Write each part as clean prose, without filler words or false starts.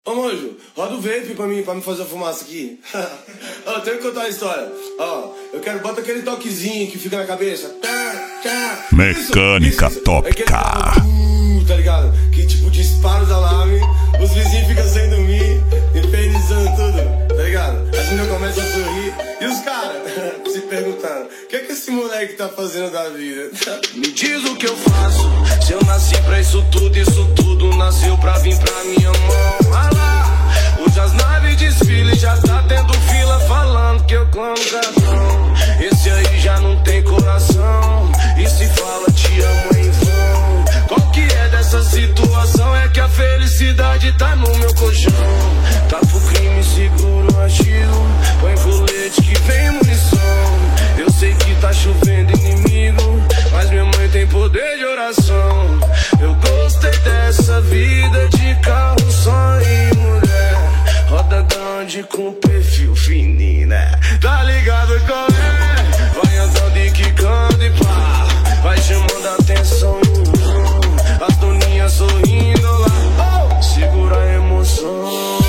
Ô, Monjo, roda o vape pra mim fazer a fumaça aqui. Ó, tenho que contar uma história. Ó, eu quero, bota aquele toquezinho que fica na cabeça. Mecânica tópica. Tá ligado? Que tipo dispara os alarmes, os vizinhos ficam sem dormir, infernizando tudo, tá ligado? As meninas começam a sorrir e os caras se perguntando: o que é que esse moleque tá fazendo da vida? Me diz o que eu faço, se eu nasci pra isso tudo nasceu pra vir pra minha mão. Ah lá, hoje as naves desfilam, já tá tendo fila falando que eu clamo cartão. Esse aí já não tem coração, e se fala te amo em vão. Qual que é dessa situação? É que a felicidade tá no meu colchão. Tá pro crime, seguro o artigo, põe colete que vem munição. Eu sei que tá chovendo inimigo, mas minha mãe tem poder de oração. Eu gostei dessa vida de carro, só e mulher. Roda grande com perfil fininho, né? Tá ligado qual é? Vai andando e quicando e pá, vai chamando a atenção. As doninhas sorrindo lá, oh, segura a emoção.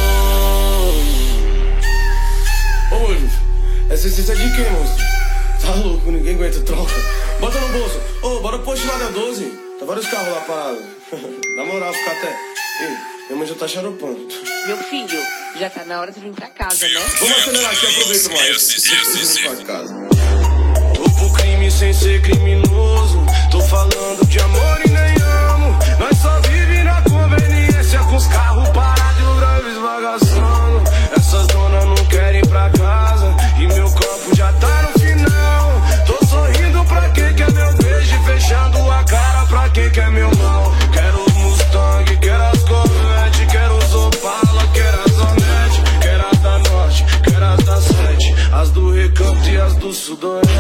Ô, Monjo, essa essência é de quem, moço? Tá louco, ninguém aguenta, troca. Bota no bolso. Ô, bora pro posto lá da 12. Tá vários carros lá parados. Na moral, ficar até... Ei, minha mãe já tá xaropando. Meu filho, já tá na hora de vir pra casa, né? Vamos acelerar aqui, aproveita mais. Vamos pra casa. Tô pro crime sem ser criminoso, tô falando de amor e nem amo. Nós só vive na conveniência, com os carros parados e o drive esbagaçando. Essas donas não querem ir pra casa, e meu copo já tá no final. Tô sorrindo pra quem quer meu beijo e fechando a cara pra quem quer meu mal. Quero os Mustang, quero as Corvette, quero os Opala, quero as Hornet, quero as da Norte, quero as da Sete, as do Recanto e as do Sudoeste.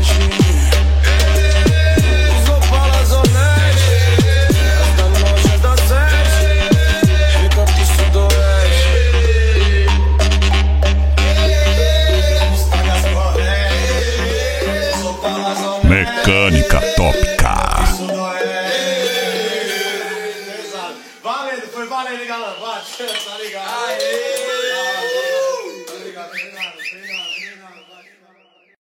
Os Opala, as Hornet, as da Norte, as da Sete, Recanto e Sudoeste. Mecânica tópica. Valendo, foi valendo, galera. Bate, tá ligado? Aê!